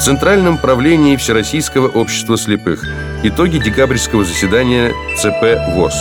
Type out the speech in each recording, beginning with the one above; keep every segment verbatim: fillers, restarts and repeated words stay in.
Центральном правлении Всероссийского общества слепых. Итоги декабрьского заседания ЦП ВОС.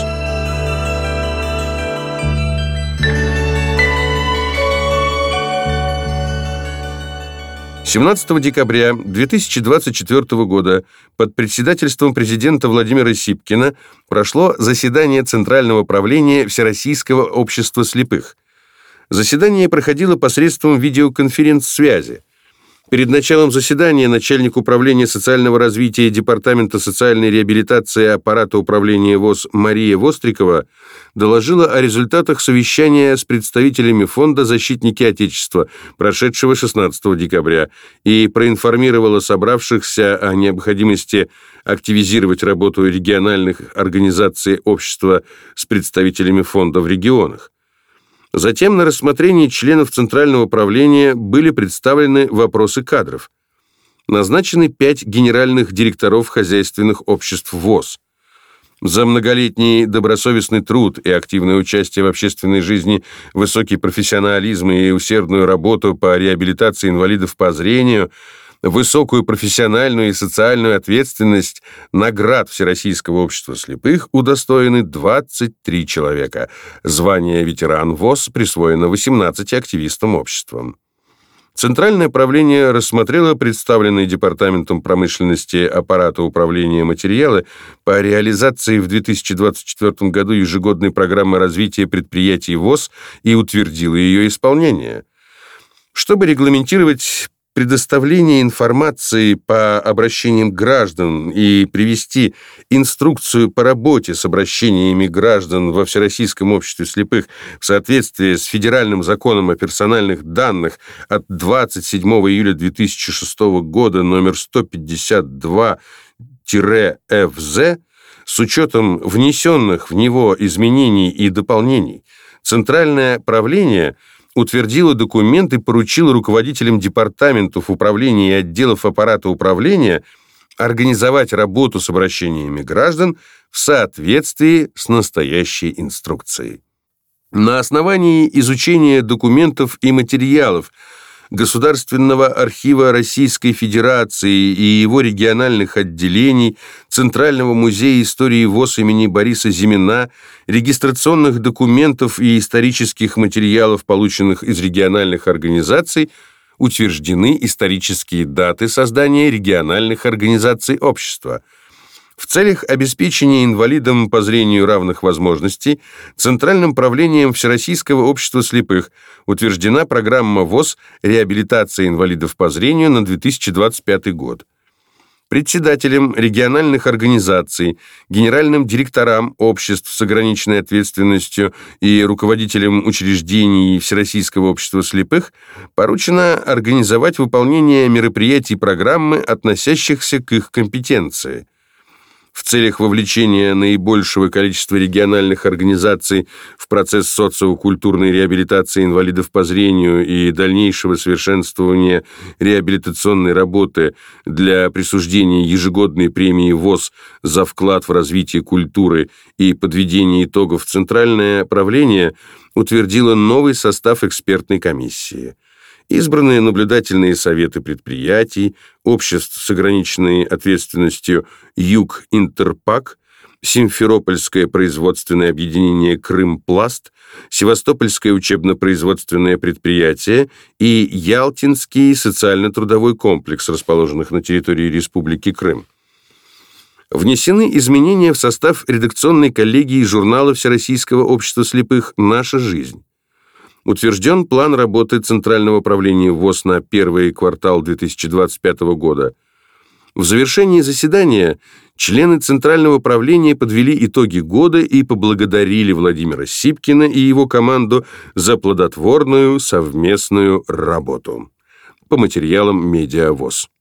семнадцатого декабря две тысячи двадцать четвёртого года под председательством президента Владимира Сипкина прошло заседание Центрального правления Всероссийского общества слепых. Заседание проходило посредством видеоконференц-связи. Перед началом заседания начальник управления социального развития Департамента социальной реабилитации аппарата управления ВОС Мария Вострикова доложила о результатах совещания с представителями фонда «Защитники Отечества», прошедшего шестнадцатого декабря, и проинформировала собравшихся о необходимости активизировать работу региональных организаций общества с представителями фонда в регионах. Затем на рассмотрение членов Центрального правления были представлены вопросы кадров. Назначены пять генеральных директоров хозяйственных обществ ВОС. За многолетний добросовестный труд и активное участие в общественной жизни, высокий профессионализм и усердную работу по реабилитации инвалидов по зрению, высокую профессиональную и социальную ответственность наград Всероссийского общества слепых удостоены двадцать три человека. Звание ветеран ВОС присвоено восемнадцати активистам общества. Центральное правление рассмотрело представленные Департаментом промышленности аппарата управления материалы по реализации в две тысячи двадцать четвёртом году ежегодной программы развития предприятий ВОС и утвердило ее исполнение. Чтобы регламентировать предоставление информации по обращениям граждан и привести инструкцию по работе с обращениями граждан во Всероссийском обществе слепых в соответствии с Федеральным законом о персональных данных от двадцать седьмого июля две тысячи шестого года номер сто пятьдесят два эф зэ с учетом внесенных в него изменений и дополнений, Центральное правление утвердила документ и поручила руководителям департаментов управления и отделов аппарата управления организовать работу с обращениями граждан в соответствии с настоящей инструкцией. На основании изучения документов и материалов Государственного архива Российской Федерации и его региональных отделений, Центрального музея истории ВОС имени Бориса Зимина, регистрационных документов и исторических материалов, полученных из региональных организаций, утверждены исторические даты создания региональных организаций общества. В целях обеспечения инвалидам по зрению равных возможностей Центральным правлением Всероссийского общества слепых утверждена программа ВОС реабилитации инвалидов по зрению на две тысячи двадцать пятый год. Председателям региональных организаций, генеральным директорам обществ с ограниченной ответственностью и руководителям учреждений Всероссийского общества слепых поручено организовать выполнение мероприятий программы, относящихся к их компетенции. В целях вовлечения наибольшего количества региональных организаций в процесс социокультурной реабилитации инвалидов по зрению и дальнейшего совершенствования реабилитационной работы для присуждения ежегодной премии ВОС за вклад в развитие культуры и подведение итогов Центральное правление утвердило новый состав экспертной комиссии. Избранные наблюдательные советы предприятий, обществ с ограниченной ответственностью «Юг Интерпак», Симферопольское производственное объединение «Крымпласт», Севастопольское учебно-производственное предприятие и Ялтинский социально-трудовой комплекс, расположенных на территории Республики Крым. Внесены изменения в состав редакционной коллегии журнала Всероссийского общества слепых «Наша жизнь». Утвержден план работы Центрального правления ВОС на первый квартал две тысячи двадцать пятого года. В завершении заседания члены Центрального правления подвели итоги года и поблагодарили Владимира Сипкина и его команду за плодотворную совместную работу. По материалам Медиа ВОС.